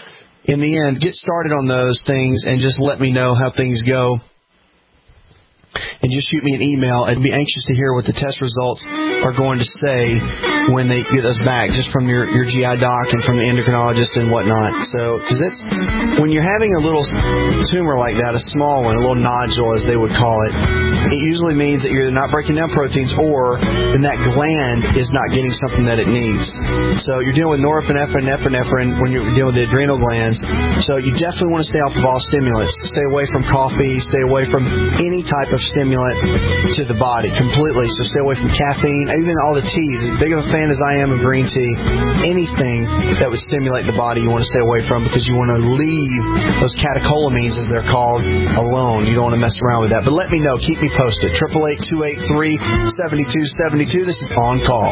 in the end, get started on those things and just let me know how things go. And just shoot me an email. I'd be anxious to hear what the test results are going to say when they get us back, just from your, your G I doc and from the endocrinologist and whatnot. So, because it's when you're having a little tumor like that, a small one, a little nodule as they would call it, it usually means that you're either not breaking down proteins or then that gland is not getting something that it needs. So you're dealing with norepinephrine and epinephrine when you're dealing with the adrenal glands. So you definitely want to stay off of all stimulants. Stay away from coffee. Stay away from any type of stimulant to the body completely. So stay away from caffeine, even all the teas. As big of a fan as I am of green tea, anything that would stimulate the body you want to stay away from, because you want to leave those catecholamines, as they're called, alone. You don't want to mess around with that. But let me know. Keep me posted. eight eight eight, two eight three, seven two seven two. This is On Call.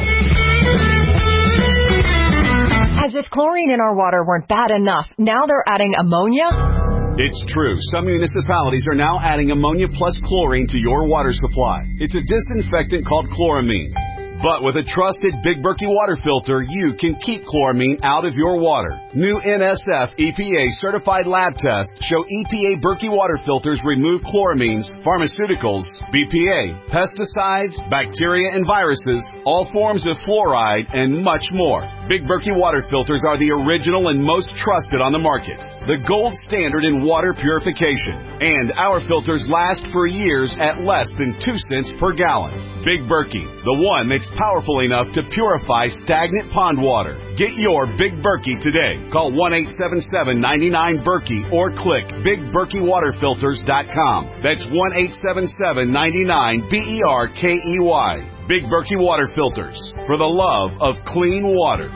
As if chlorine in our water weren't bad enough, now they're adding ammonia? It's true. Some municipalities are now adding ammonia plus chlorine to your water supply. It's a disinfectant called chloramine. But with a trusted Big Berkey water filter, you can keep chloramine out of your water. New N S F E P A certified lab tests show E P A Berkey water filters remove chloramines, pharmaceuticals, B P A, pesticides, bacteria and viruses, all forms of fluoride, and much more. Big Berkey water filters are the original and most trusted on the market. The gold standard in water purification. And our filters last for years at less than two cents per gallon. Big Berkey, the one that's powerful enough to purify stagnant pond water. Get your Big Berkey today. Call one eight seven seven, nine nine, Berkey or click big berkey water filters dot com. That's one eight seven seven, nine nine, B E R K E Y. Big Berkey Water Filters, for the love of clean water.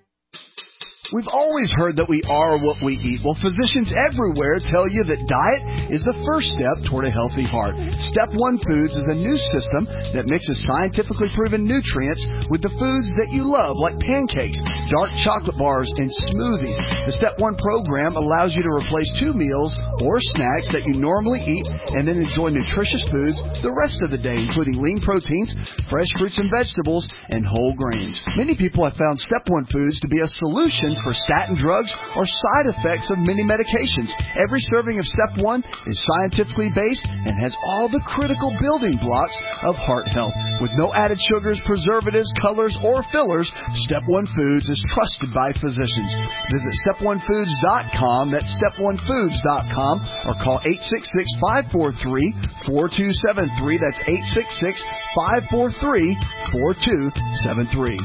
We've always heard that we are what we eat. Well, physicians everywhere tell you that diet is the first step toward a healthy heart. Step One Foods is a new system that mixes scientifically proven nutrients with the foods that you love, like pancakes, dark chocolate bars, and smoothies. The Step One program allows you to replace two meals or snacks that you normally eat and then enjoy nutritious foods the rest of the day, including lean proteins, fresh fruits and vegetables, and whole grains. Many people have found Step One Foods to be a solution for statin drugs or side effects of many medications. Every serving of Step One is scientifically based and has all the critical building blocks of heart health. With no added sugars, preservatives, colors, or fillers, Step One Foods is trusted by physicians. Visit step one foods dot com, that's step one foods dot com, or call eight six six, five four three, four two seven three. That's eight six six, five four three, four two seven three.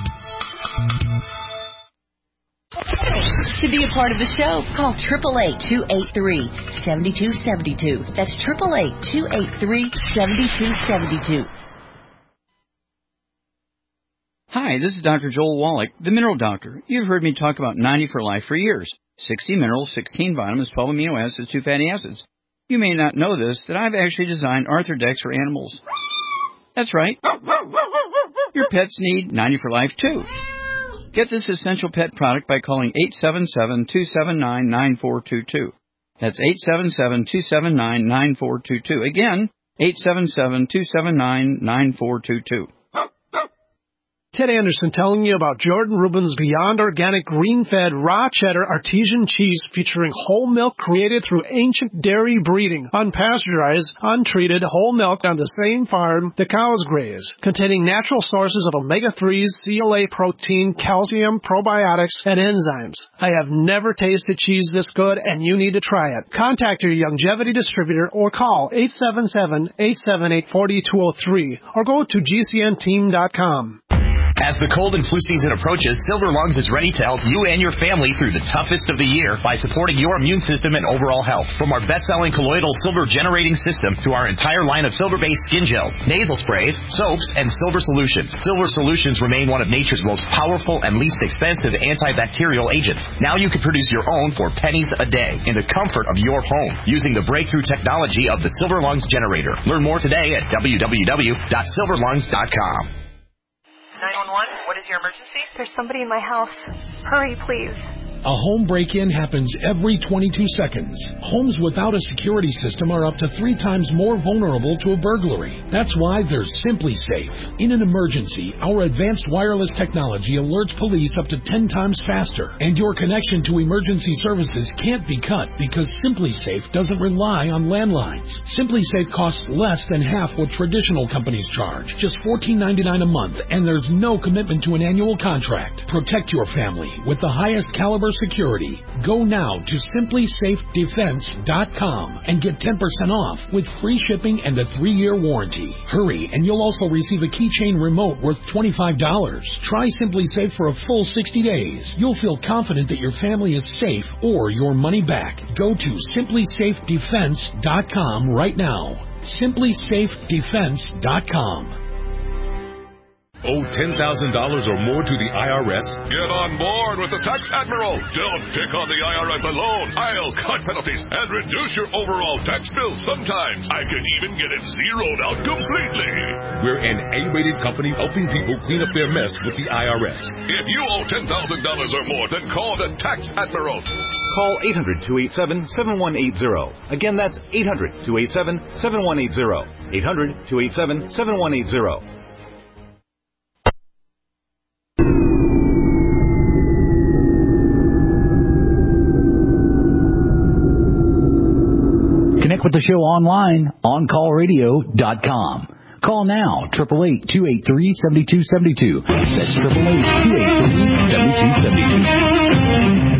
To be a part of the show, call eight eight eight, two eight three, seven two seven two. That's eight eight eight, two eight three, seven two seven two. Hi, this is Doctor Joel Wallach, the Mineral Doctor. You've heard me talk about ninety for Life for years. sixty minerals, sixteen vitamins, twelve amino acids, two fatty acids. You may not know this, that I've actually designed Arthrodex for animals. That's right. Your pets need ninety for Life, too. Get this essential pet product by calling eight seven seven, two seven nine, nine four two two. That's eight seven seven, two seven nine, nine four two two. Again, eight seven seven, two seven nine, nine four two two. Ted Anderson telling you about Jordan Rubin's Beyond Organic Green-Fed Raw Cheddar Artesian Cheese featuring whole milk created through ancient dairy breeding, unpasteurized, untreated whole milk on the same farm the cows graze, containing natural sources of omega threes, C L A protein, calcium, probiotics, and enzymes. I have never tasted cheese this good, and you need to try it. Contact your Longevity distributor or call eight seven seven, eight seven eight, four two zero three or go to G C N team dot com. As the cold and flu season approaches, Silver Lungs is ready to help you and your family through the toughest of the year by supporting your immune system and overall health. From our best-selling colloidal silver generating system to our entire line of silver-based skin gels, nasal sprays, soaps, and silver solutions. Silver solutions remain one of nature's most powerful and least expensive antibacterial agents. Now you can produce your own for pennies a day in the comfort of your home using the breakthrough technology of the Silver Lungs generator. Learn more today at w w w dot silver lungs dot com. nine one one, what is your emergency? There's somebody in my house. Hurry, please. A home break-in happens every twenty-two seconds. Homes without a security system are up to three times more vulnerable to a burglary. That's why there's Simply Safe. In an emergency, our advanced wireless technology alerts police up to ten times faster, and your connection to emergency services can't be cut because Simply Safe doesn't rely on landlines. Simply Safe costs less than half what traditional companies charge, just fourteen ninety-nine a month, and there's no commitment to an annual contract. Protect your family with the highest caliber security. Go now to simply safe defense dot com and get ten percent off with free shipping and a three-year warranty. Hurry, and you'll also receive a keychain remote worth twenty-five dollars. Try Simply Safe for a full sixty days. You'll feel confident that your family is safe or your money back. Go to simply safe defense dot com right now. simply safe defense dot com. Owe ten thousand dollars or more to the I R S? Get on board with the Tax Admiral. Don't pick on the I R S alone. I'll cut penalties and reduce your overall tax bill. Sometimes I can even get it zeroed out completely. We're an A-rated company helping people clean up their mess with the I R S. If you owe ten thousand dollars or more, then call the Tax Admiral. Call eight hundred, two eight seven, seven one eight zero. Again, that's eight hundred, two eight seven, seven one eight zero. eight hundred, two eight seven, seven one eight zero. Connect with the show online, on call radio dot com. Call now, eight eight eight, two eight three, seven two seven two. That's eight eight eight, two eight three, seven two seven two.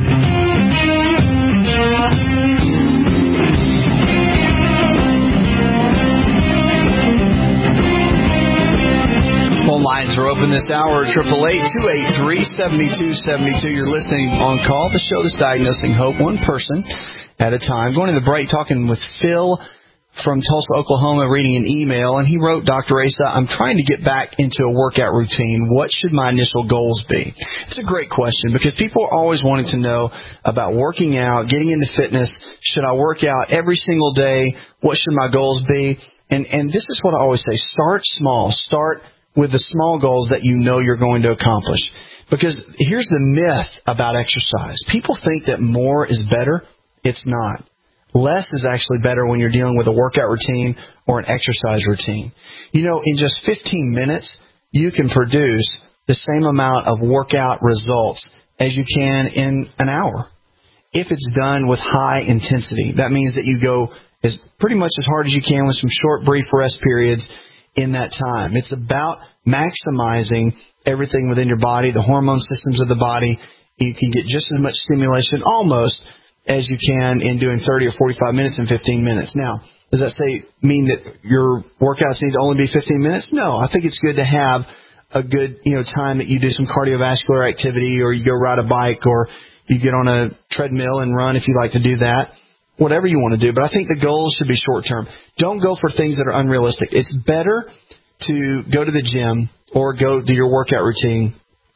Phone lines are open this hour, eight eight eight, two eight three, seven two seven two. You're listening on call, the show that's diagnosing hope one person at a time. Going to the break, talking with Phil from Tulsa, Oklahoma, reading an email, and he wrote, Doctor Asa, I'm trying to get back into a workout routine. What should my initial goals be? It's a great question because people are always wanting to know about working out, getting into fitness. Should I work out every single day? What should my goals be? And and this is what I always say. Start small. Start with the small goals that you know you're going to accomplish. Because here's the myth about exercise. People think that more is better. It's not. Less is actually better when you're dealing with a workout routine or an exercise routine. You know, in just fifteen minutes, you can produce the same amount of workout results as you can in an hour. If it's done with high intensity, that means that you go as pretty much as hard as you can with some short, brief rest periods in that time. It's about maximizing everything within your body, the hormone systems of the body. You can get just as much stimulation almost as you can in doing thirty or forty-five minutes in fifteen minutes. Now, does that say mean that your workouts need to only be fifteen minutes? No, I think it's good to have a good, you know, time that you do some cardiovascular activity, or you go ride a bike, or you get on a treadmill and run if you like to do that. Whatever you want to do, but I think the goals should be short term. Don't go for things that are unrealistic. It's better to go to the gym or go do your workout routine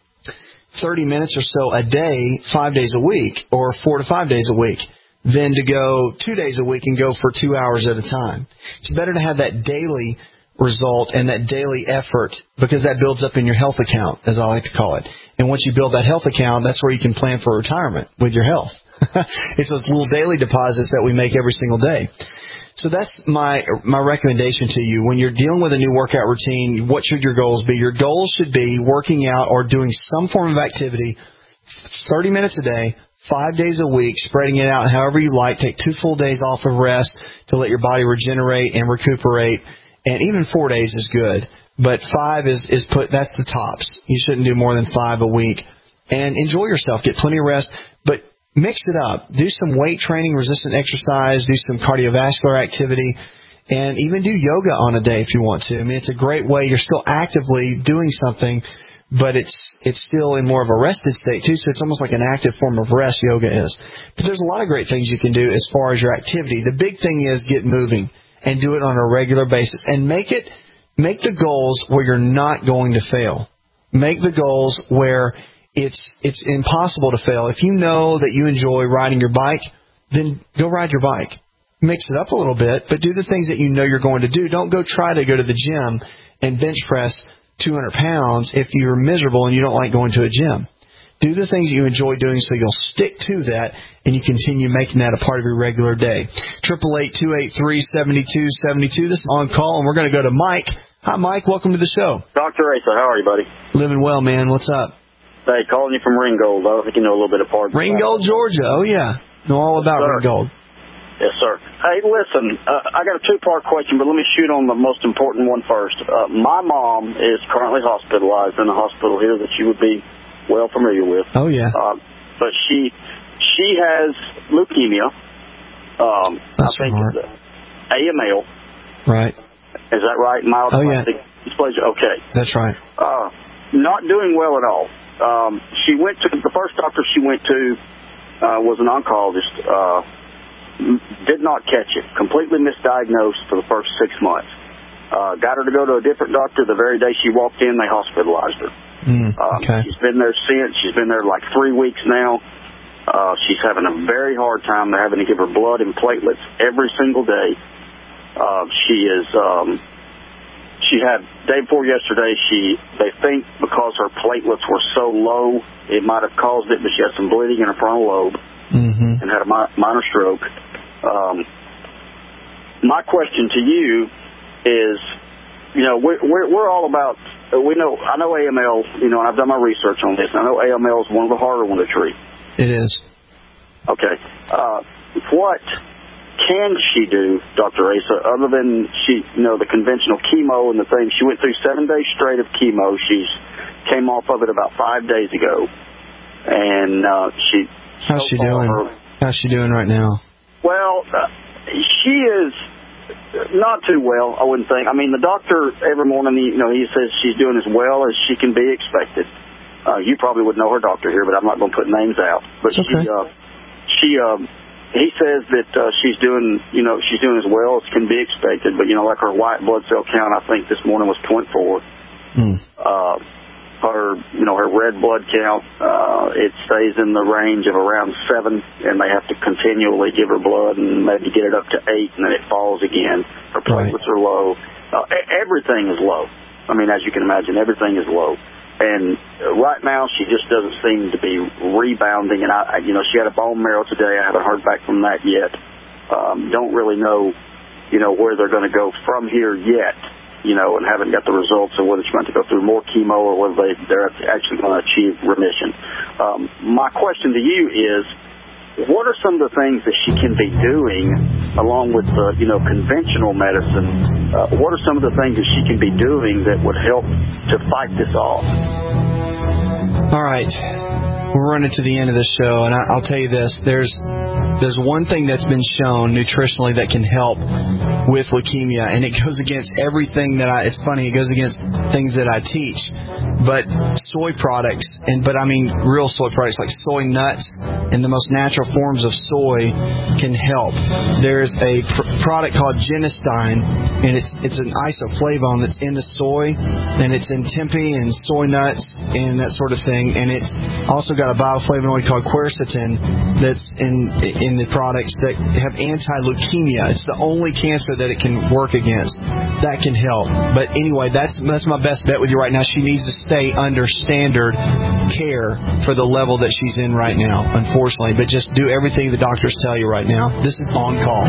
thirty minutes or so a day, five days a week, or four to five days a week, than to go two days a week and go for two hours at a time. It's better to have that daily result and that daily effort, because that builds up in your health account, as I like to call it. And once you build that health account, that's where you can plan for retirement with your health. It's those little daily deposits that we make every single day. So that's my my recommendation to you. When you're dealing with a new workout routine, what should your goals be? Your goals should be working out or doing some form of activity thirty minutes a day, five days a week, spreading it out however you like. Take two full days off of rest to let your body regenerate and recuperate. And even four days is good. But five is, is put, that's the tops. You shouldn't do more than five a week. And enjoy yourself. Get plenty of rest. But mix it up. Do some weight training, resistant exercise, do some cardiovascular activity, and even do yoga on a day if you want to. I mean, it's a great way. You're still actively doing something, but it's it's still in more of a rested state, too, so it's almost like an active form of rest, yoga is. But there's a lot of great things you can do as far as your activity. The big thing is get moving and do it on a regular basis. And make it make the goals where you're not going to fail. Make the goals where It's it's impossible to fail. If you know that you enjoy riding your bike, then go ride your bike. Mix it up a little bit, but do the things that you know you're going to do. Don't go try to go to the gym and bench press two hundred pounds if you're miserable and you don't like going to a gym. Do the things you enjoy doing so you'll stick to that and you continue making that a part of your regular day. eight eight eight, two eight three, seven two seven two. This is On Call, and we're going to go to Mike. Hi, Mike. Welcome to the show. Doctor Asa, how are you, buddy? Living well, man. What's up? Hey, calling you from Ringgold. I think you know a little bit of part. Ringgold, Georgia. Oh, yeah. Know all about yes, Ringgold. Yes, sir. Hey, listen, uh, I got a two-part question, but let me shoot on the most important one first. Uh, my mom is currently hospitalized in a hospital here that you would be well familiar with. Oh, yeah. Uh, but she she has leukemia. Um, That's I think smart. A M L. Right. Is that right? Mild oh, yeah. dysplasia. Okay. That's right. Uh, not doing well at all. Um, she went to, the first doctor she went to uh, was an oncologist. Uh, did not catch it. Completely misdiagnosed for the first six months. Uh, got her to go to a different doctor. The very day she walked in, they hospitalized her. Mm, okay. Um, she's been there since. She's been there like three weeks now. Uh, she's having a very hard time. They're having to give her blood and platelets every single day. Uh, she is, um, she had, day before yesterday, she, they think because her platelets were so low, it might have caused it, but she had some bleeding in her frontal lobe mm-hmm. and had a mi- minor stroke. Um, my question to you is, you know, we're, we're, we're all about, we know, I know A M L, you know, and I've done my research on this, and I know A M L is one of the harder ones to treat. It is. Okay. Uh, what can she do, Doctor Asa, other than she, you know, the conventional chemo and the thing? She went through seven days straight of chemo. She's came off of it about five days ago, and uh, she. How's so she doing? Her, How's she doing right now? Well, uh, she is not too well, I wouldn't think. I mean, the doctor every morning, you know, he says she's doing as well as she can be expected. Uh, you probably would know her doctor here, but I'm not going to put names out. But it's okay. she, uh, she, um, he says that uh, she's doing, you know, she's doing as well as can be expected. But you know, like her white blood cell count, I think this morning was point four. Mm. Uh, her, you know, her red blood count, uh, it stays in the range of around seven, and they have to continually give her blood and maybe get it up to eight, and then it falls again. Her platelets right. are low. Uh, everything is low. I mean, as you can imagine, everything is low. And right now, she just doesn't seem to be rebounding. And, I, you know, she had a bone marrow today. I haven't heard back from that yet. Um, don't really know, you know, where they're going to go from here yet, you know, and haven't got the results of whether she's going to go through more chemo or whether they, they're actually going to achieve remission. Um, my question to you is, what are some of the things that she can be doing along with the, you know, conventional medicine? Uh, what are some of the things that she can be doing that would help to fight this off? All right. We're running to the end of this show, and I, I'll tell you this. There's there's one thing that's been shown nutritionally that can help with leukemia, and it goes against everything that I, it's funny, it goes against things that I teach. But soy products, and but I mean real soy products like soy nuts and the most natural forms of soy can help. There's a pr- product called Genistein, and it's it's an isoflavone that's in the soy, and it's in tempeh and soy nuts and that sort of thing, and it's also got a bioflavonoid called quercetin that's in in the products that have anti-leukemia. It's the only cancer that it can work against. That can help. But anyway, that's that's my best bet with you right now. She needs to stay under standard care for the level that she's in right now, unfortunately. But just do everything the doctors tell you right now. This is On Call.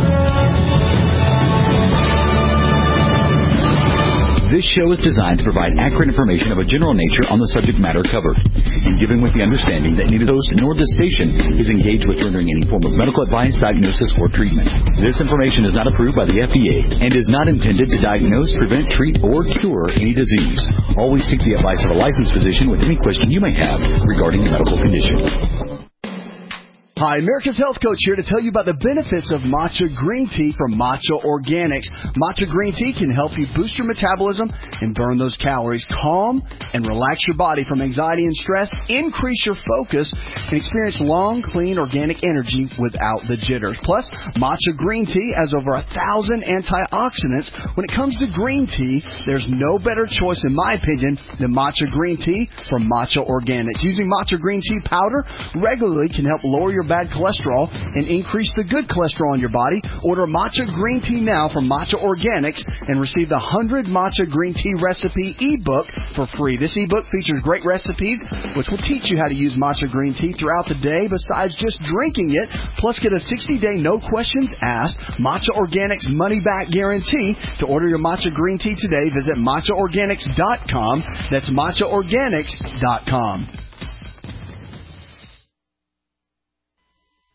This show is designed to provide accurate information of a general nature on the subject matter covered, and given with the understanding that neither the host nor the station is engaged with rendering any form of medical advice, diagnosis, or treatment. This information is not approved by the F D A and is not intended to diagnose, prevent, treat, or cure any disease. Always seek the advice of a licensed physician with any question you may have regarding a medical condition. Hi, America's Health Coach here to tell you about the benefits of matcha green tea from Matcha Organics. Matcha green tea can help you boost your metabolism and burn those calories, calm and relax your body from anxiety and stress, increase your focus, and experience long, clean, organic energy without the jitters. Plus, matcha green tea has over a thousand antioxidants. When it comes to green tea, there's no better choice, in my opinion, than matcha green tea from Matcha Organics. Using matcha green tea powder regularly can help lower your bad cholesterol and increase the good cholesterol in your body. Order Matcha Green Tea now from Matcha Organics and receive the one hundred Matcha Green Tea Recipe ebook for free. This ebook features great recipes which will teach you how to use Matcha Green Tea throughout the day besides just drinking it. Plus, get a sixty-day no questions asked Matcha Organics money back guarantee. To order your Matcha Green Tea today, visit matcha organics dot com. That's matcha organics dot com.